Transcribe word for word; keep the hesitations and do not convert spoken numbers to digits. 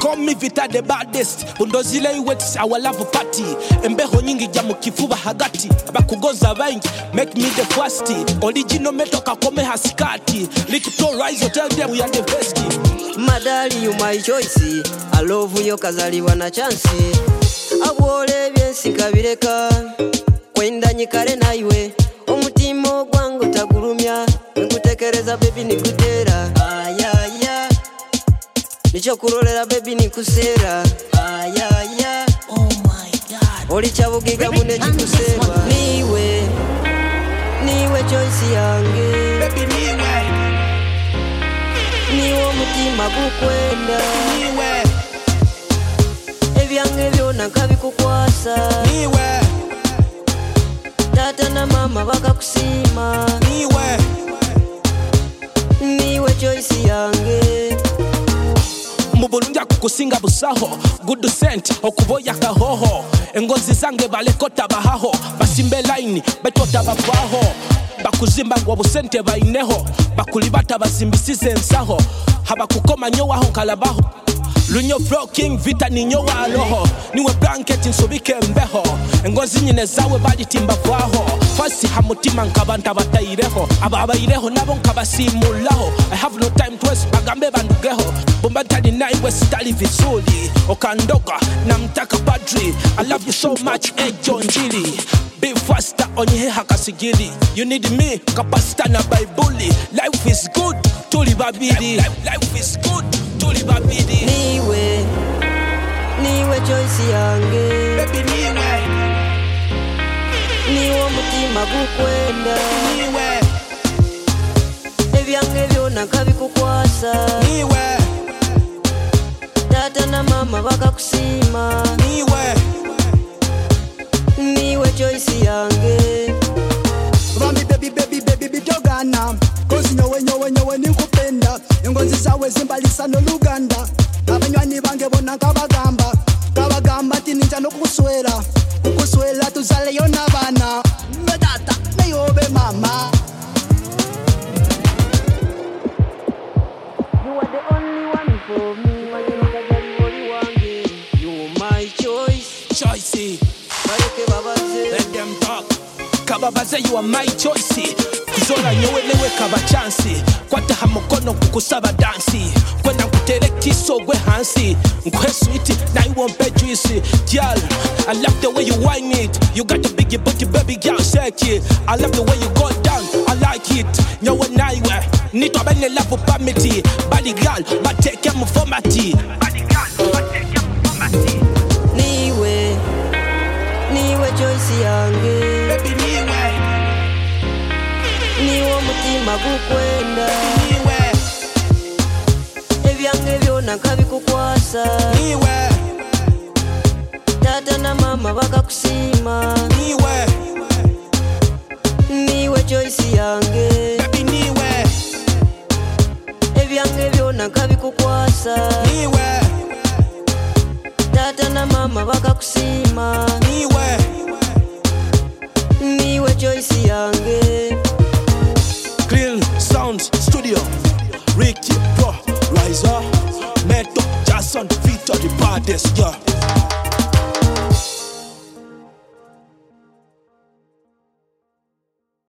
call me Vita the baddest. Undozile iwet our love party. Embeho nyingi jamu kifuba hagati. Abakugonza bangi, make me the first. Original metoka kome hasikati. Little rise, tell them we are the best. Madali you my choice. I love you kazaliwa na chance. Abwole byensi kabireka. Kwenda nyikare na iwe. Omutimo gwangu tagurumya. Nkutekereza baby nikutera. Ayaya. Nicho kurolera baby nikusera. Ayaya. Oh my God. Oli chabugiga mune chikusera. Niwe. Niwe choice yange. Baby niwe. Niwe mutima gukwenda. Niwe. Ebyange byona nkabikukwasa. Niwe. Tata na mama bakakusima. Niwe. Niwe choice yange. Mubulunja kukusinga busaho. Good scent okuboya kahoho. Engozi zange balekota bahaho. Basimbe line betota bafaho. Bakuzimba ngwa busente baineho. Bakulibata bazimbisize nsaho. Habakukoma nyowa ho kalabaho. Lunyo flow king Vita ni nyowa aloho. Niwe blanket nsobike mbeho. Engozi nyine zawe bali timba kwaho. Fasi hamutima nkabanta bataireho. Aba abaireho nabo nkabasimulaho. I have no time to waste bagambe bandugeho. Bombanta ni naiwe stali vizuri. Okandoka na mtaka padri. I love you so much ejo njili. Be faster onye hakasigiri. You need me kapasta na baibuli. Life is good tuli babidi. Life, life is good tuli babidi. Niwe. Niwe choice yange. Baby niwe. Niwe mutima gukwenda. Niwe. Ebyange byona nkabikukwasa. Niwe. Tata na mama bakakusima. Niwe. Niwe choice yange. Rami baby baby baby bitogana. Cause nyowe nyowe nyowe nikupenda. Engonzi zawe zimbalisa no Luganda. Abanywani bange bona kabagamba. Kabagamba tininja no kuswera. Kuswera tuzale yona bana. Medata neyobe mama. You are the only one for me. You my choice. Choice. Bareke babaze. Let them talk. Kababaze you are my choice. Kuzola nyowelewe kaba chance. Kwata hamukono kukusaba dansi. Kwenda kuteleki sogwe hansi. Nkwe sweet na you won't pay juicy. Girl, I love the way you whine it. You got the biggie booty baby girl shake it. I love the way you go down. I like it. Nyowe naiwe. Nito bene love pamiti. Body girl, but take care of formati. Body girl, but take care of formati. Niwe. Niwe choice yange. Baby niwe. Niwe mutima gukwenda. Niwe. Ebyange byona nkabikukwasa. Niwe. Tata na mama bakakusima. Niwe. Niwe choice yange. Baby niwe. Ebyange byona nkabikukwasa. Niwe. Tata na mama bakakusima.